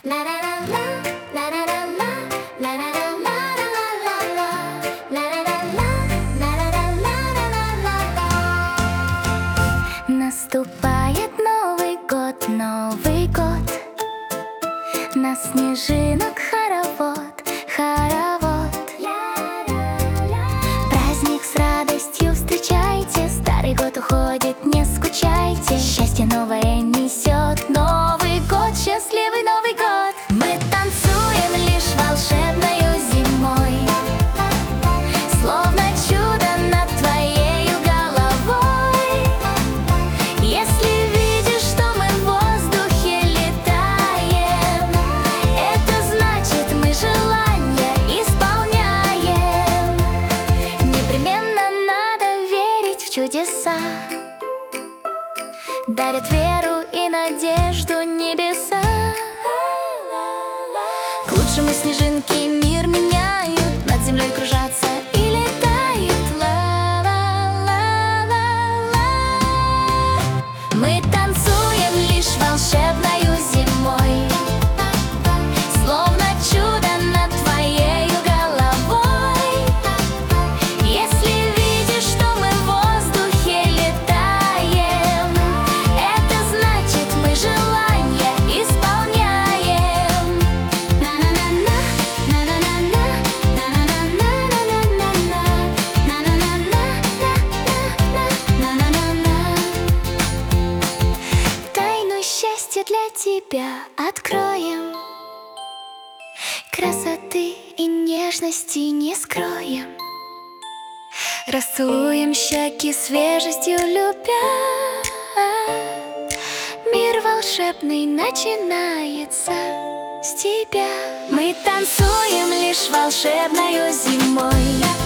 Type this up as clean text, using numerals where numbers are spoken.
Наступает Новый год, Новый год. На снежинок хоровод, хоровод. Праздник с радостью встречайте, старый год уходит, не скучайте. Счастье новое несет Новый год, счастливый Новый год. Мы танцуем лишь волшебною зимой, словно чудо над твоею головой. Если видишь, что мы в воздухе летаем, это значит, мы желания исполняем. Непременно надо верить в чудеса, дарят веру и надежду небеса. К лучшему снежинки мир меняют, над землей кружатся и летают. Ла-ла-ла-ла-ла. Мы танцуем лишь волшебною зимой, словно чудо над твоею головой. Если видишь, что мы в воздухе летаем, это значит, мы желания исполняем. На-на-на-на, на-на-на-на, на-на-на-на-на-на-на, на-на-на-на-на-на-на-на. Тайну счастья для тебя откроем, красоты и нежности не скроем. Расцелуем щеки свежестью любя. Мир волшебный начинается с тебя. Мы танцуем лишь волшебною зимой,